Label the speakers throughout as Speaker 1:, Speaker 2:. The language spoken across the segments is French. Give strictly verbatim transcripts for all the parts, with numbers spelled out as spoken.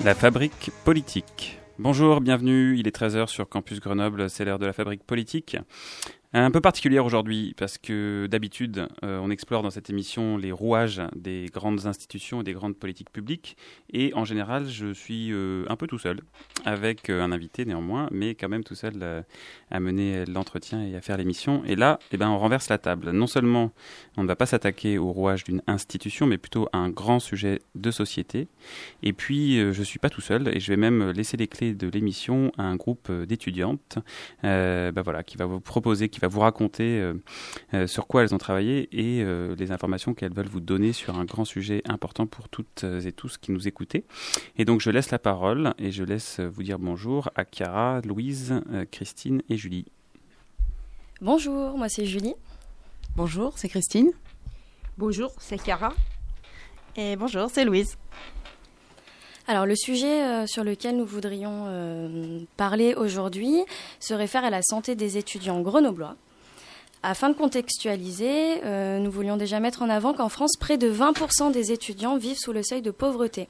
Speaker 1: La fabrique politique. Bonjour, bienvenue, il est treize heures sur Campus Grenoble, c'est l'heure de la fabrique politique. Un peu particulière aujourd'hui parce que d'habitude, euh, on explore dans cette émission les rouages des grandes institutions et des grandes politiques publiques. Et en général, je suis euh, un peu tout seul, avec euh, un invité néanmoins, mais quand même tout seul euh, à mener l'entretien et à faire l'émission. Et là, eh ben, on renverse la table. Non seulement on ne va pas s'attaquer aux rouages d'une institution, mais plutôt à un grand sujet de société. Et puis, euh, je ne suis pas tout seul et je vais même laisser les clés de l'émission à un groupe d'étudiantes euh, ben voilà, qui va vous proposer, qui va vous raconter euh, euh, sur quoi elles ont travaillé et euh, les informations qu'elles veulent vous donner sur un grand sujet important pour toutes et tous qui nous écoutez. Et donc je laisse la parole et je laisse vous dire bonjour à Chiara, Louise, euh, Christine et Julie.
Speaker 2: Bonjour, moi c'est Julie.
Speaker 3: Bonjour, c'est Christine.
Speaker 4: Bonjour, c'est Chiara.
Speaker 3: Et bonjour, c'est Louise.
Speaker 2: Alors le sujet euh, sur lequel nous voudrions euh, parler aujourd'hui se réfère à la santé des étudiants grenoblois. Afin de contextualiser, euh, nous voulions déjà mettre en avant qu'en France, près de vingt pour cent des étudiants vivent sous le seuil de pauvreté.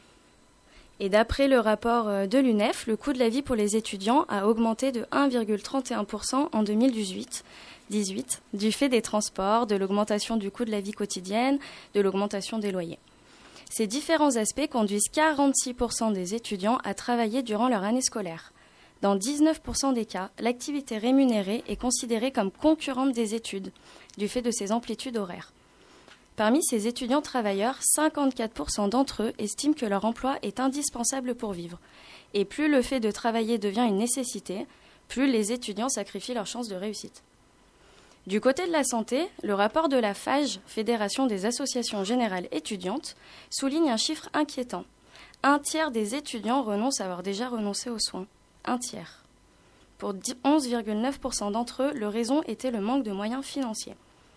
Speaker 2: Et d'après le rapport de l'U N E F, le coût de la vie pour les étudiants a augmenté de un virgule trente et un pour cent en deux mille dix-huit, dix-huit, du fait des transports, de l'augmentation du coût de la vie quotidienne, de l'augmentation des loyers. Ces différents aspects conduisent quarante-six pour cent des étudiants à travailler durant leur année scolaire. Dans dix-neuf pour cent des cas, l'activité rémunérée est considérée comme concurrente des études, du fait de ses amplitudes horaires. Parmi ces étudiants travailleurs, cinquante-quatre pour cent d'entre eux estiment que leur emploi est indispensable pour vivre. Et plus le fait de travailler devient une nécessité, plus les étudiants sacrifient leurs chances de réussite. Du côté de la santé, le rapport de la F A G, Fédération des associations générales étudiantes, souligne un chiffre inquiétant. Un tiers des étudiants renoncent à avoir déjà renoncé aux soins. Un tiers. Pour onze virgule neuf pour cent d'entre eux, le raison était le manque de moyens financiers.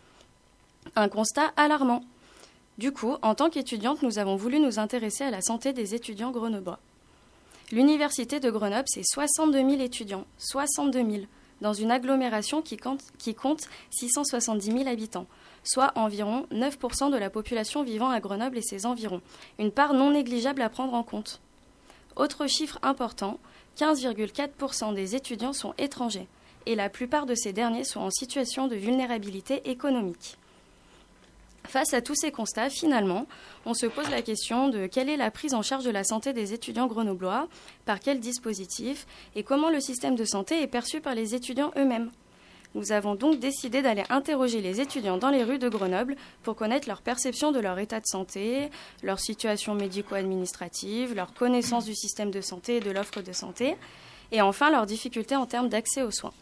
Speaker 2: Un constat alarmant. Du coup, en tant qu'étudiante, nous avons voulu nous intéresser à la santé des étudiants grenoblois. L'université de Grenoble, c'est soixante-deux mille étudiants. soixante-deux mille. Dans une agglomération qui compte, qui compte six cent soixante-dix mille habitants, soit environ neuf pour cent de la population vivant à Grenoble et ses environs, une part non négligeable à prendre en compte. Autre chiffre important, quinze virgule quatre pour cent des étudiants sont étrangers, et la plupart de ces derniers sont en situation de vulnérabilité économique. Face à tous ces constats, finalement, on se pose la question de quelle est la prise en charge de la santé des étudiants grenoblois, par quel dispositif, et comment le système de santé est perçu par les étudiants eux-mêmes. Nous avons donc décidé d'aller interroger les étudiants dans les rues de Grenoble pour connaître leur perception de leur état de santé, leur situation médico-administrative, leur connaissance du système de santé et de l'offre de santé, et enfin leurs difficultés en termes d'accès aux soins.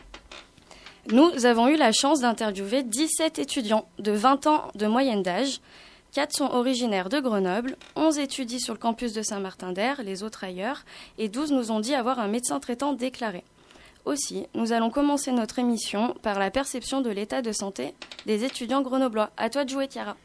Speaker 2: Nous avons eu la chance d'interviewer dix-sept étudiants de vingt ans de moyenne d'âge. quatre sont originaires de Grenoble, onze étudient sur le campus de Saint-Martin-d'Air, les autres ailleurs, et douze nous ont dit avoir un médecin traitant déclaré. Aussi, nous allons commencer notre émission par la perception de l'état de santé des étudiants grenoblois. À toi de jouer, Chiara.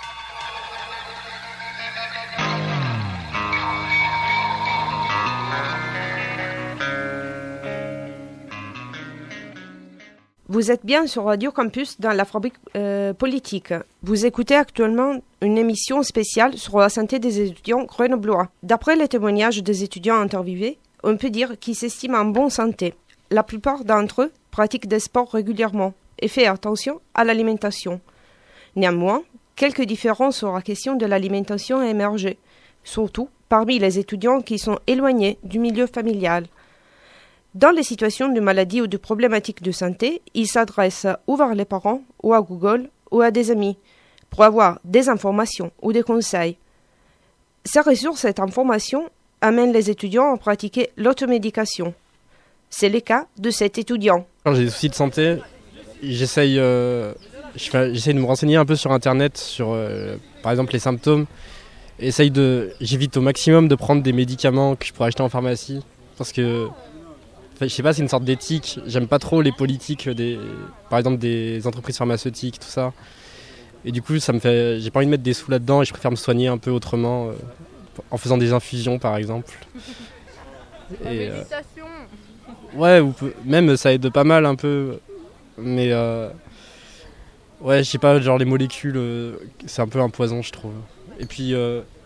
Speaker 4: Vous êtes bien sur Radio Campus dans la fabrique euh, politique. Vous écoutez actuellement une émission spéciale sur la santé des étudiants grenoblois. D'après les témoignages des étudiants interviewés, on peut dire qu'ils s'estiment en bonne santé. La plupart d'entre eux pratiquent des sports régulièrement et font attention à l'alimentation. Néanmoins, quelques différences sur la question de l'alimentation ont émergé, surtout parmi les étudiants qui sont éloignés du milieu familial. Dans les situations de maladie ou de problématiques de santé, ils s'adressent ou vers les parents, ou à Google, ou à des amis, pour avoir des informations ou des conseils. Ces ressources et cette information amènent les étudiants à pratiquer l'automédication. C'est le cas de cet étudiant.
Speaker 5: Quand j'ai des soucis de santé, j'essaye, euh, j'essaye de me renseigner un peu sur Internet, sur euh, par exemple les symptômes. Essaye de, j'évite au maximum de prendre des médicaments que je pourrais acheter en pharmacie, parce que je sais pas, c'est une sorte d'éthique. J'aime pas trop les politiques, des, par exemple des entreprises pharmaceutiques, tout ça. Et du coup, ça me fait, j'ai pas envie de mettre des sous là-dedans et je préfère me soigner un peu autrement, euh, en faisant des infusions par exemple.
Speaker 6: La
Speaker 5: et,
Speaker 6: méditation.
Speaker 5: Euh, ouais, ou peu, même ça aide pas mal un peu, mais euh, ouais, je sais pas, genre les molécules, euh, c'est un peu un poison, je trouve. Et puis, euh,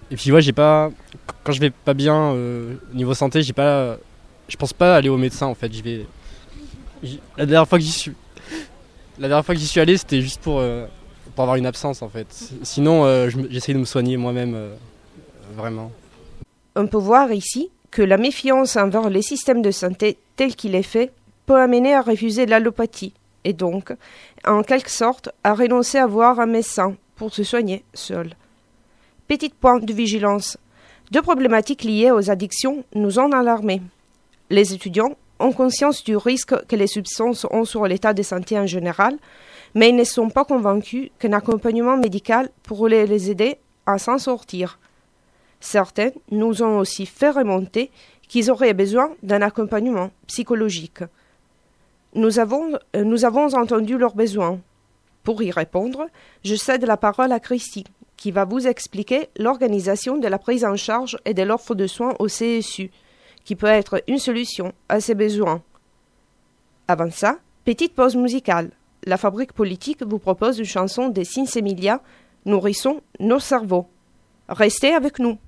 Speaker 5: et puis ouais, j'ai pas, quand je vais pas bien euh, niveau santé, j'ai pas, je pense pas aller au médecin en fait. Je vais, j'- la dernière fois que j'y suis, la dernière fois que j'y suis allé, c'était juste pour euh, pour avoir une absence en fait. Sinon, euh, je me- j'essaye de me soigner moi-même euh, vraiment.
Speaker 4: On peut voir ici que la méfiance envers les systèmes de santé tel qu'il est fait peut amener à refuser l'allopathie et donc, en quelque sorte, à renoncer à voir un médecin pour se soigner seul. Petit point de vigilance. Deux problématiques liées aux addictions nous ont alarmés. Les étudiants ont conscience du risque que les substances ont sur l'état de santé en général, mais ils ne sont pas convaincus qu'un accompagnement médical pourrait les aider à s'en sortir. Certains nous ont aussi fait remonter qu'ils auraient besoin d'un accompagnement psychologique. Nous avons, euh, nous avons entendu leurs besoins. Pour y répondre, je cède la parole à Christy, qui va vous expliquer l'organisation de la prise en charge et de l'offre de soins au C S U, qui peut être une solution à ces besoins. Avant ça, petite pause musicale. La Fabrique Politique vous propose une chanson de Sinsemilia, Nourrissons nos cerveaux. Restez avec nous.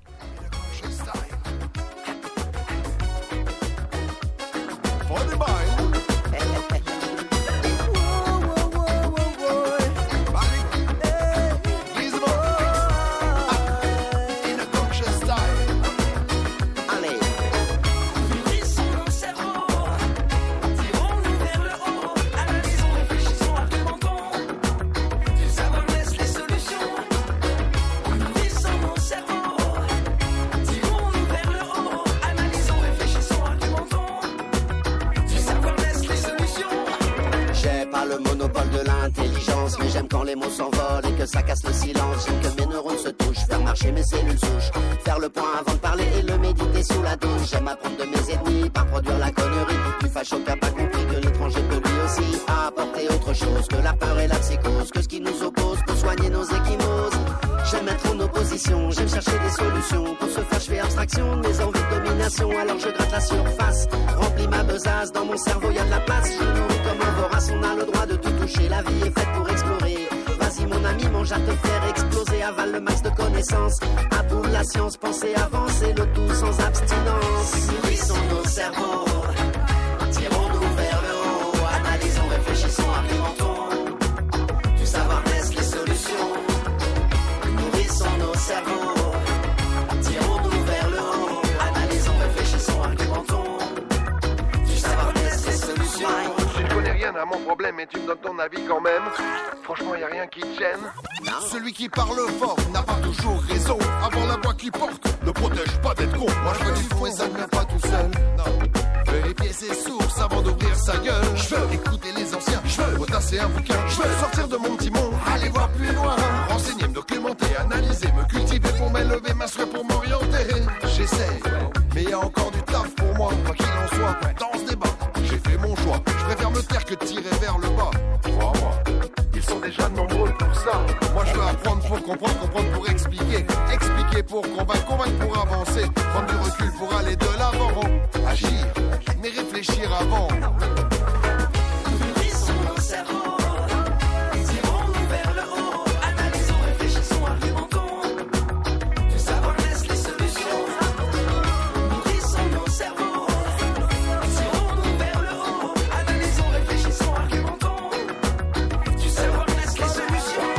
Speaker 7: Le monopole de l'intelligence, mais j'aime quand les mots s'envolent et que ça casse le silence. J'aime que mes neurones se touchent, faire marcher mes cellules souches, faire le point avant de parler et le méditer sous la douche. J'aime apprendre de mes ennemis, pas produire la connerie du facho qui a pas compris que l'étranger peut lui aussi apporter autre chose que la peur et la psychose, que ce qui nous oppose pour soigner nos échymoses. J'aime être en opposition, j'aime chercher des solutions. Pour ce faire, je fais abstraction de mes envies de domination. Alors je gratte la surface, remplis ma besace. Dans mon cerveau, y a de la place. Je nourris comme un vorace, on a le droit de tout toucher. La vie est faite pour explorer. Vas-y mon ami, mange à te faire exploser. Avale le max de connaissances. Aboule la science, penser, avancer. Le tout sans abstinence. Nourrissons nos cerveaux. Tirons-nous vers le haut. Analysons, réfléchissons, argumentons. Du savoir naissent les solutions. Nourrissons nos cerveaux. Tirons-nous vers le haut. Analysons, réfléchissons, argumentons. Du savoir naissent les solutions.
Speaker 8: Tu ne connais rien à mon problème et tu me donnes ton avis quand même. Franchement, y a rien qui te gêne.
Speaker 9: Celui qui parle fort n'a pas toujours raison. Avoir la voix qui porte ne protège pas d'être con. Moi je veux du fond et ça ne vient pas tout seul. Non. Vérifier ses sources avant d'ouvrir sa gueule. Je veux écouter les anciens. Je veux potasser un bouquin. Je veux sortir de mon petit monde, aller voir plus loin. Renseigner, me documenter, analyser, me cultiver pour m'élever, m'assurer pour m'orienter. J'essaie, mais y a encore du taf pour moi. Quoi qu'il en soit, dans ce débat, j'ai fait mon choix. Je préfère me taire que de tirer vers le bas. Crois-moi, ils sont déjà nombreux pour ça. Moi je veux apprendre pour comprendre, comprendre pour expliquer. Expliquer pour convaincre, convaincre pour avancer. Prendre du recul pour aller de l'avant. Agir, mais réfléchir avant.
Speaker 7: Nourrissons nos cerveaux. Tirons-nous vers le haut. Analysons, réfléchissons, argumentons. Du savoir naissent les solutions. Nourrissons nos cerveaux. Tirons-nous vers le haut. Analysons, réfléchissons, argumentons. Du savoir naissent les solutions.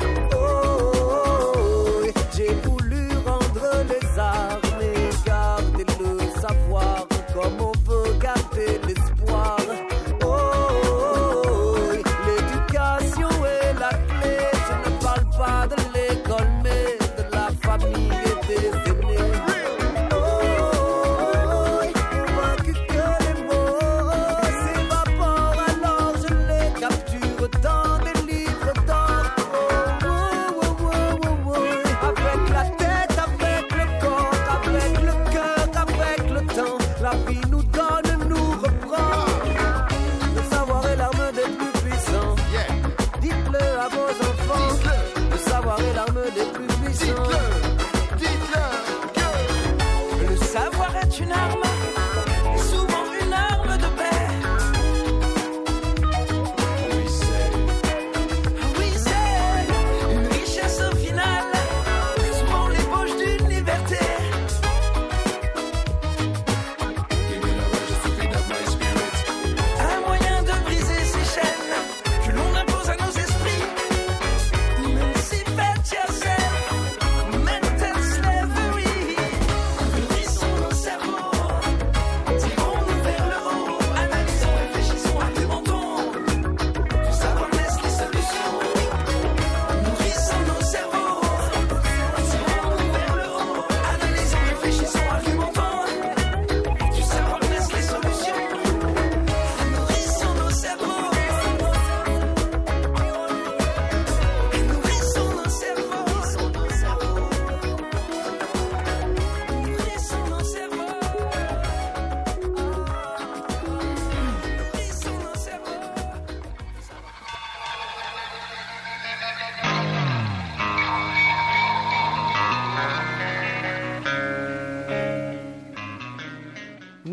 Speaker 10: Oh, j'ai voulu rendre les armes et garder le savoir comme au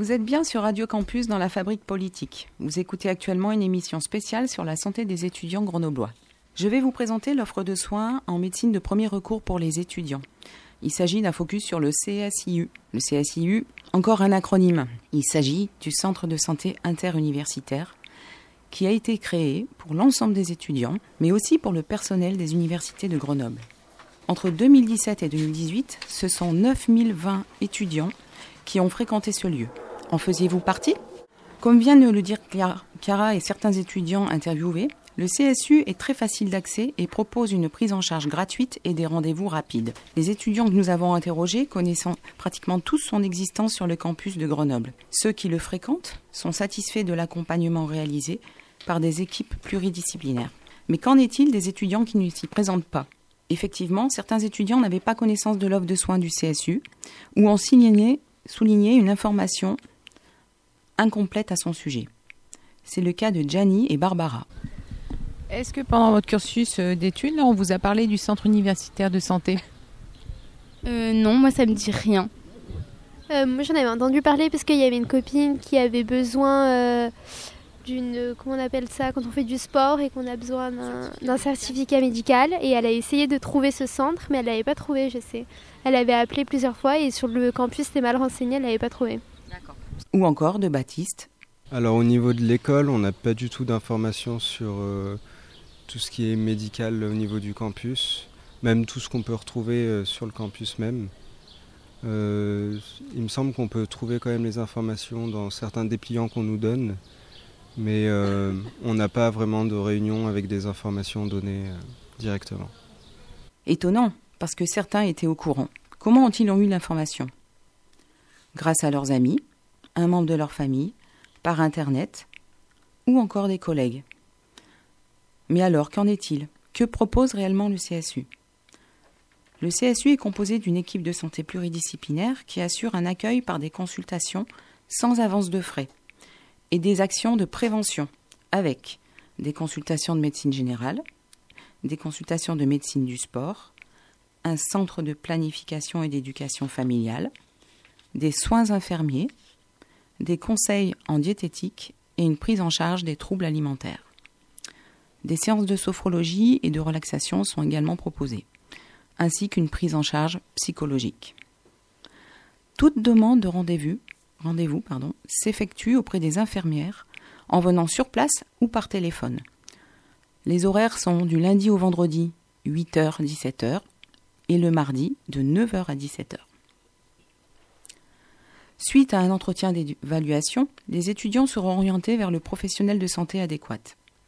Speaker 3: Vous êtes bien sur Radio Campus dans la Fabrique Politique. Vous écoutez actuellement une émission spéciale sur la santé des étudiants grenoblois. Je vais vous présenter l'offre de soins en médecine de premier recours pour les étudiants. Il s'agit d'un focus sur le C S I U. Le C S I U, encore un acronyme. Il s'agit du Centre de santé interuniversitaire qui a été créé pour l'ensemble des étudiants, mais aussi pour le personnel des universités de Grenoble. Entre deux mille dix-sept et deux mille dix-huit, ce sont neuf mille vingt étudiants qui ont fréquenté ce lieu. En faisiez-vous partie ? Comme vient de le dire Chiara et certains étudiants interviewés, le C S U est très facile d'accès et propose une prise en charge gratuite et des rendez-vous rapides. Les étudiants que nous avons interrogés connaissent pratiquement tous son existence sur le campus de Grenoble. Ceux qui le fréquentent sont satisfaits de l'accompagnement réalisé par des équipes pluridisciplinaires. Mais qu'en est-il des étudiants qui ne s'y présentent pas ? Effectivement, certains étudiants n'avaient pas connaissance de l'offre de soins du C S U ou ont signé, souligné une information incomplète à son sujet. C'est le cas de Gianni et Barbara.
Speaker 6: Est-ce que pendant votre cursus d'études, là, on vous a parlé du centre universitaire de santé ?
Speaker 10: euh, Non, moi ça me dit rien.
Speaker 11: Euh, moi j'en avais entendu parler parce qu'il y avait une copine qui avait besoin euh, d'une, comment on appelle ça, quand on fait du sport et qu'on a besoin d'un, d'un certificat médical, et elle a essayé de trouver ce centre, mais elle l'avait pas trouvé, je sais. Elle avait appelé plusieurs fois et sur le campus c'était mal renseigné, elle l'avait pas trouvé.
Speaker 3: D'accord. Ou encore de Baptiste.
Speaker 12: Alors au niveau de l'école, on n'a pas du tout d'informations sur euh, tout ce qui est médical au niveau du campus, même tout ce qu'on peut retrouver euh, sur le campus même. Euh, il me semble qu'on peut trouver quand même les informations dans certains dépliants qu'on nous donne, mais euh, on n'a pas vraiment de réunion avec des informations données euh, directement.
Speaker 3: Étonnant, parce que certains étaient au courant. Comment ont-ils eu l'information ? Grâce à leurs amis, un membre de leur famille, par Internet, ou encore des collègues. Mais alors, qu'en est-il ? Que propose réellement le C S U ? Le C S U est composé d'une équipe de santé pluridisciplinaire qui assure un accueil par des consultations sans avance de frais et des actions de prévention avec des consultations de médecine générale, des consultations de médecine du sport, un centre de planification et d'éducation familiale, des soins infirmiers, des conseils en diététique et une prise en charge des troubles alimentaires. Des séances de sophrologie et de relaxation sont également proposées, ainsi qu'une prise en charge psychologique. Toute demande de rendez-vous, rendez-vous pardon, s'effectue auprès des infirmières en venant sur place ou par téléphone. Les horaires sont du lundi au vendredi, huit heures à dix-sept heures, et le mardi, de neuf heures à dix-sept heures. Suite à un entretien d'évaluation, les étudiants seront orientés vers le professionnel de santé adéquat.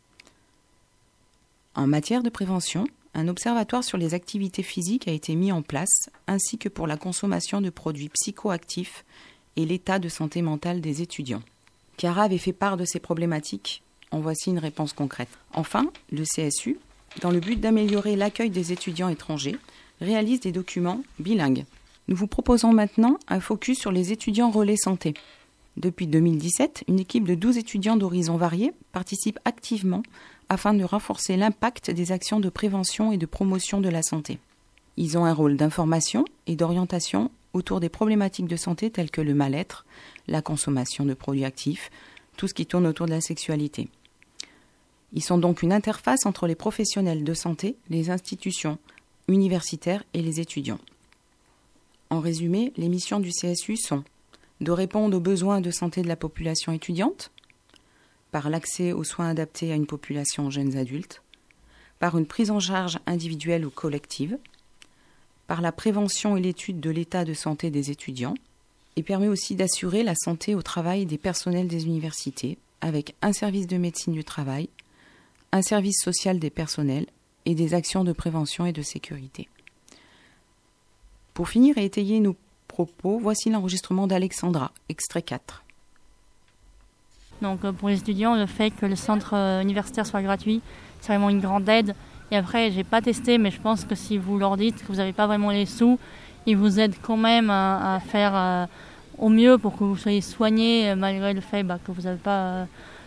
Speaker 3: En matière de prévention, un observatoire sur les activités physiques a été mis en place, ainsi que pour la consommation de produits psychoactifs et l'état de santé mentale des étudiants. Chiara avait fait part de ces problématiques. En voici une réponse concrète. Enfin, le C S U, dans le but d'améliorer l'accueil des étudiants étrangers, réalise des documents bilingues. Nous vous proposons maintenant un focus sur les étudiants relais santé. Depuis deux mille dix-sept, une équipe de douze étudiants d'horizons variés participe activement afin de renforcer l'impact des actions de prévention et de promotion de la santé. Ils ont un rôle d'information et d'orientation autour des problématiques de santé telles que le mal-être, la consommation de produits actifs, tout ce qui tourne autour de la sexualité. Ils sont donc une interface entre les professionnels de santé, les institutions universitaires et les étudiants. En résumé, les missions du C S U sont de répondre aux besoins de santé de la population étudiante, par l'accès aux soins adaptés à une population jeunes adultes, par une prise en charge individuelle ou collective, par la prévention et l'étude de l'état de santé des étudiants, et permet aussi d'assurer la santé au travail des personnels des universités, avec un service de médecine du travail, un service social des personnels et des actions de prévention et de sécurité. Pour finir et étayer nos propos, voici l'enregistrement d'Alexandra, extrait quatre.
Speaker 13: Donc pour les étudiants, le fait que le centre universitaire soit gratuit, c'est vraiment une grande aide. Et après, j'ai pas testé, mais je pense que si vous leur dites que vous n'avez pas vraiment les sous, ils vous aident quand même à, à faire euh, au mieux pour que vous soyez soignés, malgré le fait bah, que vous n'avez pas euh,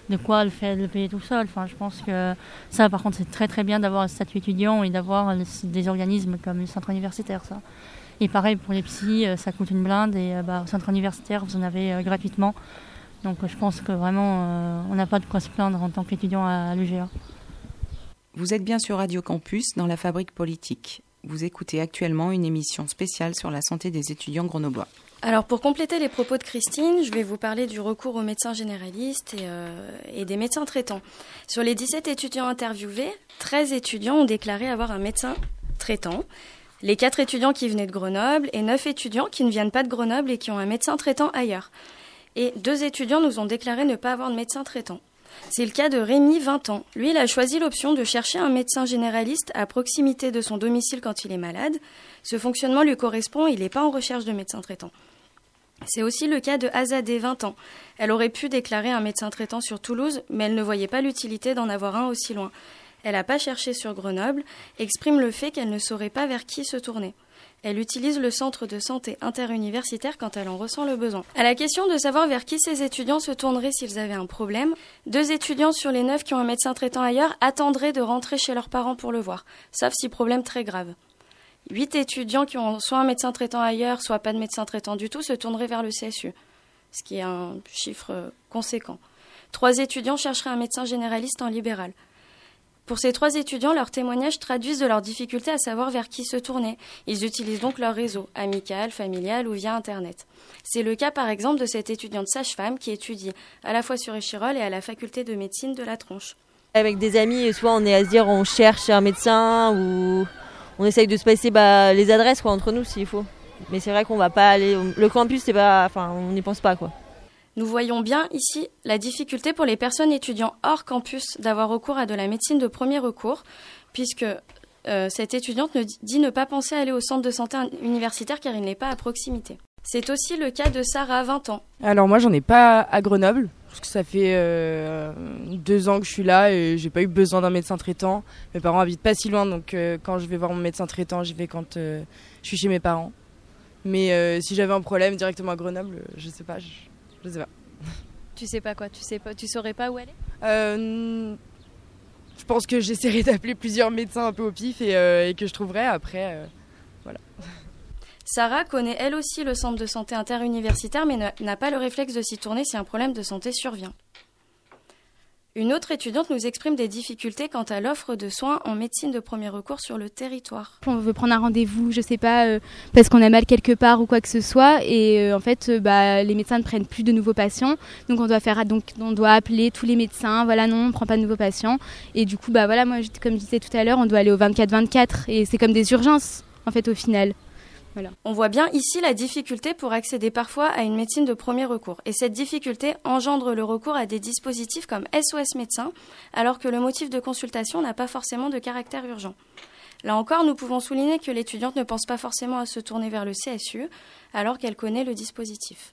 Speaker 13: de quoi le faire le payer tout seul. Enfin, je pense que ça, par contre, c'est très très bien d'avoir un statut étudiant et d'avoir des organismes comme le centre universitaire, ça. Et pareil pour les psys, ça coûte une blinde et bah, au centre universitaire, vous en avez euh, gratuitement. Donc je pense que vraiment, euh, on n'a pas de quoi se plaindre en tant qu'étudiant à, à l'U G A.
Speaker 3: Vous êtes bien sur Radio Campus dans la Fabrique Politique. Vous écoutez actuellement une émission spéciale sur la santé des étudiants grenoblois.
Speaker 2: Alors pour compléter les propos de Christine, je vais vous parler du recours aux médecins généralistes et, euh, et des médecins traitants. Sur les dix-sept étudiants interviewés, treize étudiants ont déclaré avoir un médecin traitant. Les quatre étudiants qui venaient de Grenoble et neuf étudiants qui ne viennent pas de Grenoble et qui ont un médecin traitant ailleurs. Et deux étudiants nous ont déclaré ne pas avoir de médecin traitant. C'est le cas de Rémi, vingt ans. Lui, il a choisi l'option de chercher un médecin généraliste à proximité de son domicile quand il est malade. Ce fonctionnement lui correspond, il n'est pas en recherche de médecin traitant. C'est aussi le cas de Azadeh, vingt ans. Elle aurait pu déclarer un médecin traitant sur Toulouse, mais elle ne voyait pas l'utilité d'en avoir un aussi loin. Elle n'a pas cherché sur Grenoble, exprime le fait qu'elle ne saurait pas vers qui se tourner. Elle utilise le centre de santé interuniversitaire quand elle en ressent le besoin. À la question de savoir vers qui ces étudiants se tourneraient s'ils avaient un problème, deux étudiants sur les neuf qui ont un médecin traitant ailleurs attendraient de rentrer chez leurs parents pour le voir, sauf si problème très grave. Huit étudiants qui ont soit un médecin traitant ailleurs, soit pas de médecin traitant du tout, se tourneraient vers le C S U, ce qui est un chiffre conséquent. Trois étudiants chercheraient un médecin généraliste en libéral. Pour ces trois étudiants, leurs témoignages traduisent de leurs difficultés à savoir vers qui se tourner. Ils utilisent donc leur réseau, amical, familial ou via Internet. C'est le cas par exemple de cette étudiante sage-femme qui étudie à la fois sur Échirolles et à la faculté de médecine de la Tronche.
Speaker 14: Avec des amis, soit on est à se dire on cherche un médecin ou on essaye de se passer bah, les adresses quoi, entre nous s'il faut. Mais c'est vrai qu'on va pas aller... Le campus, c'est pas... Enfin, on n'y pense pas quoi.
Speaker 2: Nous voyons bien ici la difficulté pour les personnes étudiant hors campus d'avoir recours à de la médecine de premier recours, puisque euh, cette étudiante ne dit ne pas penser à aller au centre de santé universitaire car il n'est pas à proximité. C'est aussi le cas de Sarah, vingt ans.
Speaker 15: Alors moi, j'en ai pas à Grenoble, parce que ça fait euh, deux ans que je suis là et j'ai pas eu besoin d'un médecin traitant. Mes parents habitent pas si loin, donc euh, quand je vais voir mon médecin traitant, j'y vais quand euh, je suis chez mes parents. Mais euh, si j'avais un problème directement à Grenoble, je sais pas... Je... Je sais pas.
Speaker 16: Tu sais pas quoi? Tu sais pas? Tu saurais pas où aller?
Speaker 15: euh, Je pense que j'essaierai d'appeler plusieurs médecins un peu au pif et, euh, et que je trouverai après. Euh, voilà.
Speaker 2: Sarah connaît elle aussi le centre de santé interuniversitaire mais n'a pas le réflexe de s'y tourner si un problème de santé survient. Une autre étudiante nous exprime des difficultés quant à l'offre de soins en médecine de premier recours sur le territoire.
Speaker 10: On veut prendre un rendez-vous, je sais pas, euh, parce qu'on a mal quelque part ou quoi que ce soit, et euh, en fait, euh, bah, les médecins ne prennent plus de nouveaux patients, donc on doit faire, donc on doit appeler tous les médecins. Voilà, non, on ne prend pas de nouveaux patients, et du coup, bah voilà, moi, comme je disais tout à l'heure, on doit aller au vingt-quatre vingt-quatre, et c'est comme des urgences, en fait, au final. Voilà.
Speaker 2: On voit bien ici la difficulté pour accéder parfois à une médecine de premier recours. Et cette difficulté engendre le recours à des dispositifs comme S O S médecin, alors que le motif de consultation n'a pas forcément de caractère urgent. Là encore, nous pouvons souligner que l'étudiante ne pense pas forcément à se tourner vers le C S U, alors qu'elle connaît le dispositif.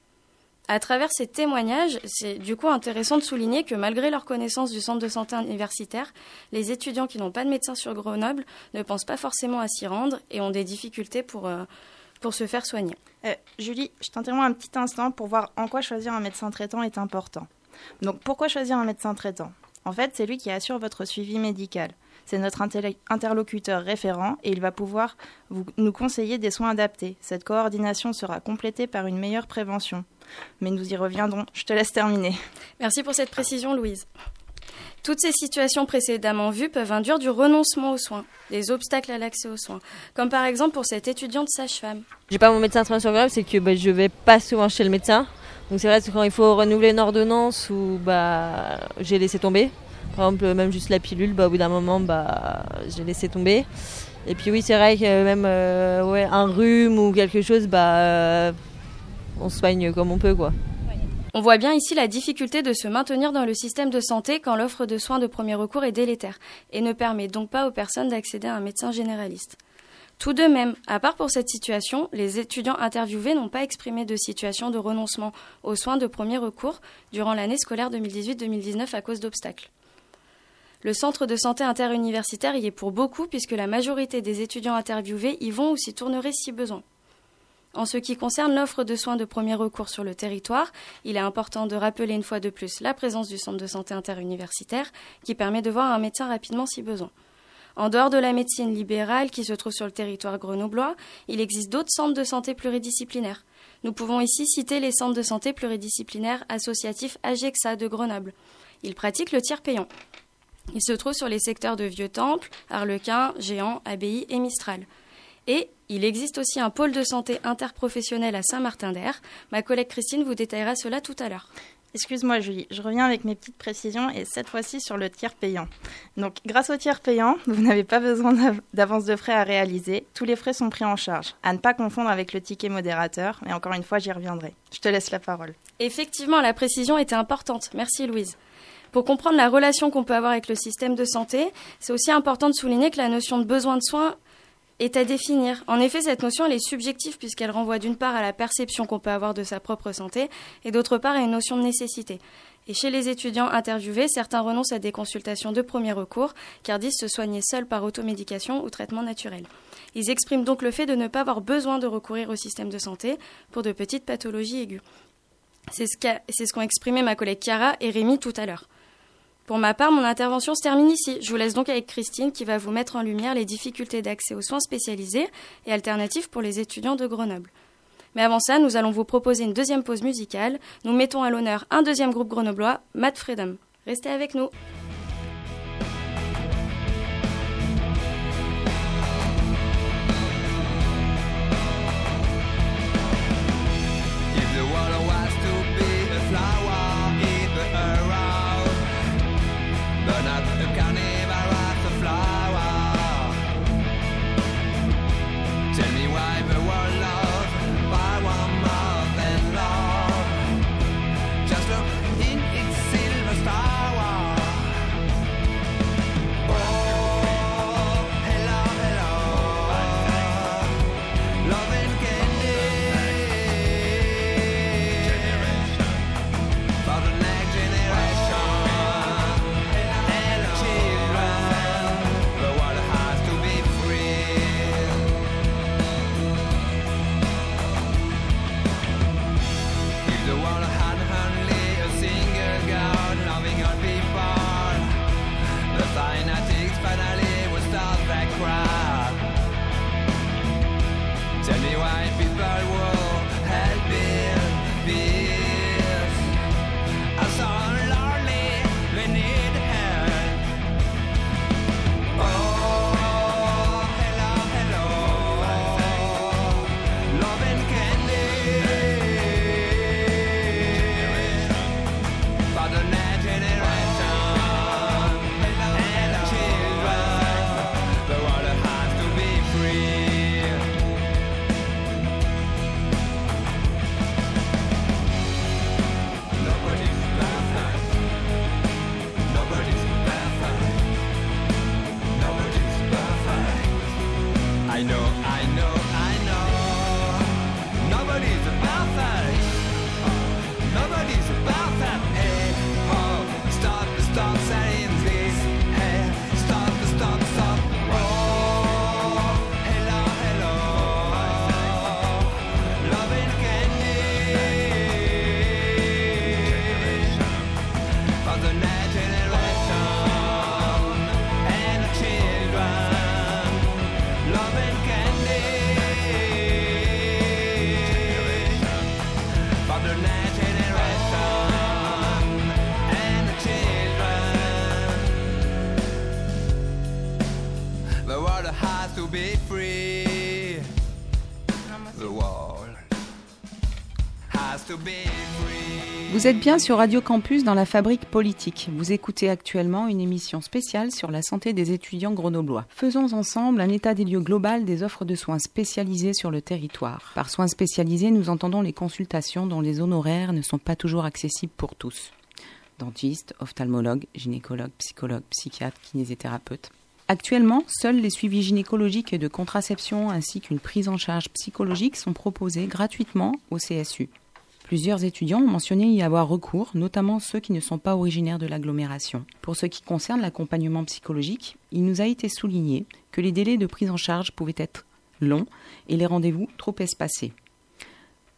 Speaker 2: À travers ces témoignages, c'est du coup intéressant de souligner que malgré leur connaissance du centre de santé universitaire, les étudiants qui n'ont pas de médecin sur Grenoble ne pensent pas forcément à s'y rendre et ont des difficultés pour, euh, pour se faire soigner.
Speaker 17: Euh, Julie, je t'interromps un petit instant pour voir en quoi choisir un médecin traitant est important. Donc pourquoi choisir un médecin traitant? En fait, c'est lui qui assure votre suivi médical. C'est notre interlocuteur référent et il va pouvoir vous, nous conseiller des soins adaptés. Cette coordination sera complétée par une meilleure prévention. Mais nous y reviendrons. Je te laisse terminer.
Speaker 2: Merci pour cette précision, Louise. Toutes ces situations précédemment vues peuvent induire du renoncement aux soins, des obstacles à l'accès aux soins, comme par exemple pour cette étudiante sage-femme.
Speaker 14: J'ai pas mon médecin traitant sur Grenoble, c'est que bah, je vais pas souvent chez le médecin. Donc c'est vrai que quand il faut renouveler une ordonnance ou bah j'ai laissé tomber. Par exemple, même juste la pilule, bah, au bout d'un moment, bah, j'ai laissé tomber. Et puis oui, c'est vrai que même euh, ouais, un rhume ou quelque chose, bah, euh, on se soigne comme on peut, quoi.
Speaker 2: On voit bien ici la difficulté de se maintenir dans le système de santé quand l'offre de soins de premier recours est délétère et ne permet donc pas aux personnes d'accéder à un médecin généraliste. Tout de même, à part pour cette situation, les étudiants interviewés n'ont pas exprimé de situation de renoncement aux soins de premier recours durant l'année scolaire deux mille dix-huit deux mille dix-neuf à cause d'obstacles. Le centre de santé interuniversitaire y est pour beaucoup puisque la majorité des étudiants interviewés y vont ou s'y tourneraient si besoin. En ce qui concerne l'offre de soins de premier recours sur le territoire, il est important de rappeler une fois de plus la présence du centre de santé interuniversitaire qui permet de voir un médecin rapidement si besoin. En dehors de la médecine libérale qui se trouve sur le territoire grenoblois, il existe d'autres centres de santé pluridisciplinaires. Nous pouvons ici citer les centres de santé pluridisciplinaires associatifs AGEXA de Grenoble. Ils pratiquent le tiers payant. Ils se trouvent sur les secteurs de Vieux-Temple, Arlequin, Géant, Abbaye et Mistral. Et il existe aussi un pôle de santé interprofessionnel à Saint-Martin-d'Air. Ma collègue Christine vous détaillera cela tout à l'heure.
Speaker 17: Excuse-moi Julie, je reviens avec mes petites précisions et cette fois-ci sur le tiers payant. Donc grâce au tiers payant, vous n'avez pas besoin d'avance de frais à réaliser, tous les frais sont pris en charge. À ne pas confondre avec le ticket modérateur, mais encore une fois j'y reviendrai. Je te laisse la parole.
Speaker 2: Effectivement, la précision était importante, merci Louise. Pour comprendre la relation qu'on peut avoir avec le système de santé, c'est aussi important de souligner que la notion de besoin de soins est à définir. En effet, cette notion elle est subjective puisqu'elle renvoie d'une part à la perception qu'on peut avoir de sa propre santé et d'autre part à une notion de nécessité. Et chez les étudiants interviewés, certains renoncent à des consultations de premier recours car disent se soigner seuls par automédication ou traitement naturel. Ils expriment donc le fait de ne pas avoir besoin de recourir au système de santé pour de petites pathologies aiguës. C'est ce qu'a, c'est ce qu'ont exprimé ma collègue Chiara et Rémi tout à l'heure. Pour ma part, mon intervention se termine ici. Je vous laisse donc avec Christine qui va vous mettre en lumière les difficultés d'accès aux soins spécialisés et alternatives pour les étudiants de Grenoble. Mais avant ça, nous allons vous proposer une deuxième pause musicale. Nous mettons à l'honneur un deuxième groupe grenoblois, Mad Freedom. Restez avec nous.
Speaker 3: Vous êtes bien sur Radio Campus dans la Fabrique Politique. Vous écoutez actuellement une émission spéciale sur la santé des étudiants grenoblois. Faisons ensemble un état des lieux global des offres de soins spécialisés sur le territoire. Par soins spécialisés, nous entendons les consultations dont les honoraires ne sont pas toujours accessibles pour tous. Dentistes, ophtalmologues, gynécologues, psychologues, psychiatres, kinésithérapeutes. Actuellement, seuls les suivis gynécologiques et de contraception ainsi qu'une prise en charge psychologique sont proposés gratuitement au C S U. Plusieurs étudiants ont mentionné y avoir recours, notamment ceux qui ne sont pas originaires de l'agglomération. Pour ce qui concerne l'accompagnement psychologique, il nous a été souligné que les délais de prise en charge pouvaient être longs et les rendez-vous trop espacés.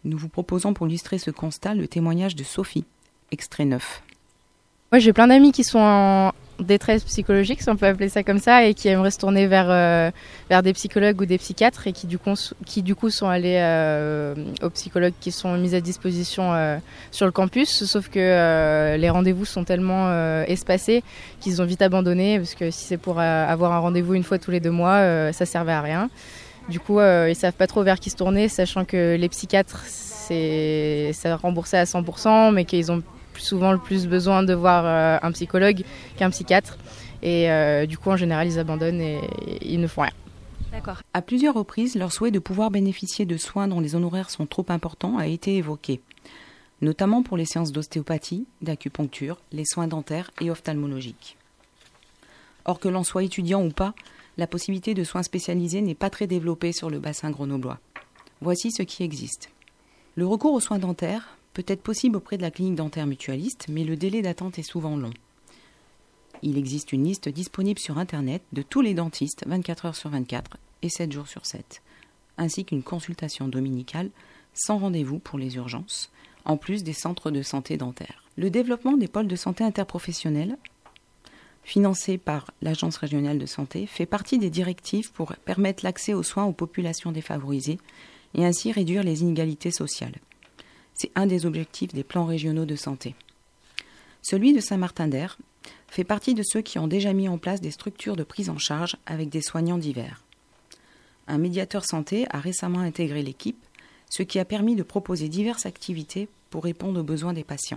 Speaker 3: Nous vous proposons pour illustrer ce constat le témoignage de Sophie, extrait neuf.
Speaker 15: Moi, j'ai plein d'amis qui sont en détresse psychologique, si on peut appeler ça comme ça, et qui aimeraient se tourner vers, euh, vers des psychologues ou des psychiatres, et qui du coup, qui, du coup sont allés euh, aux psychologues qui sont mis à disposition euh, sur le campus, sauf que euh, les rendez-vous sont tellement euh, espacés qu'ils ont vite abandonné, parce que si c'est pour euh, avoir un rendez-vous une fois tous les deux mois, euh, ça servait à rien. Du coup, euh, ils savent pas trop vers qui se tourner, sachant que les psychiatres, c'est, c'est remboursé à cent pour cent, mais qu'ils ont souvent le plus besoin de voir euh, un psychologue qu'un psychiatre. Et euh, du coup, en général, ils abandonnent et, et ils ne font rien.
Speaker 3: D'accord. À plusieurs reprises, leur souhait de pouvoir bénéficier de soins dont les honoraires sont trop importants a été évoqué, notamment pour les séances d'ostéopathie, d'acupuncture, les soins dentaires et ophtalmologiques. Or, que l'on soit étudiant ou pas, la possibilité de soins spécialisés n'est pas très développée sur le bassin grenoblois. Voici ce qui existe. Le recours aux soins dentaires peut être possible auprès de la clinique dentaire mutualiste, mais le délai d'attente est souvent long. Il existe une liste disponible sur Internet de tous les dentistes vingt-quatre heures sur vingt-quatre et sept jours sur sept, ainsi qu'une consultation dominicale sans rendez-vous pour les urgences, en plus des centres de santé dentaires. Le développement des pôles de santé interprofessionnels, financés par l'Agence régionale de santé, fait partie des directives pour permettre l'accès aux soins aux populations défavorisées et ainsi réduire les inégalités sociales. C'est un des objectifs des plans régionaux de santé. Celui de Saint-Martin-d'Hères fait partie de ceux qui ont déjà mis en place des structures de prise en charge avec des soignants divers. Un médiateur santé a récemment intégré l'équipe, ce qui a permis de proposer diverses activités pour répondre aux besoins des patients.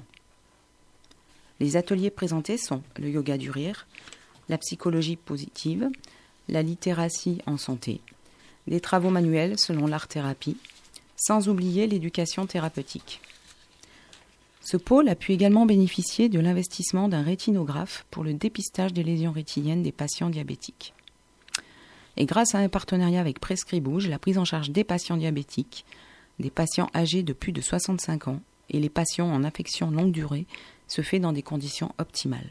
Speaker 3: Les ateliers présentés sont le yoga du rire, la psychologie positive, la littératie en santé, des travaux manuels selon l'art-thérapie, sans oublier l'éducation thérapeutique. Ce pôle a pu également bénéficier de l'investissement d'un rétinographe pour le dépistage des lésions rétiniennes des patients diabétiques. Et grâce à un partenariat avec Prescribouge, la prise en charge des patients diabétiques, des patients âgés de plus de soixante-cinq ans et les patients en affection longue durée se fait dans des conditions optimales.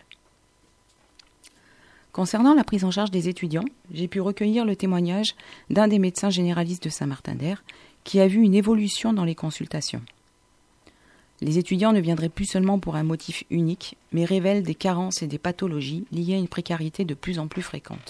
Speaker 3: Concernant la prise en charge des étudiants, j'ai pu recueillir le témoignage d'un des médecins généralistes de Saint-Martin-d'Hères qui a vu une évolution dans les consultations. Les étudiants ne viendraient plus seulement pour un motif unique, mais révèlent des carences et des pathologies liées à une précarité de plus en plus fréquente.